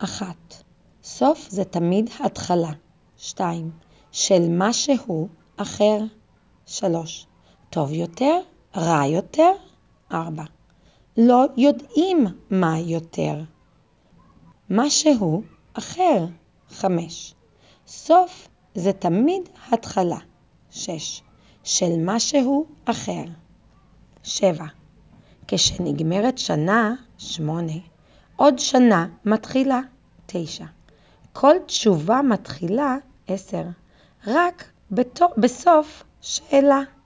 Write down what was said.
1. סוף זה תמיד התחלה. 2. של משהו אחר. 3. טוב יותר, רע יותר. 4. לא יודעים מה יותר. משהו אחר. 5. סוף זה תמיד התחלה. 6. של משהו אחר. 7. כשנגמרת שנה. 8. עוד שנה מתחילה. 9. כל תשובה מתחילה. 10. רק בסוף שאלה.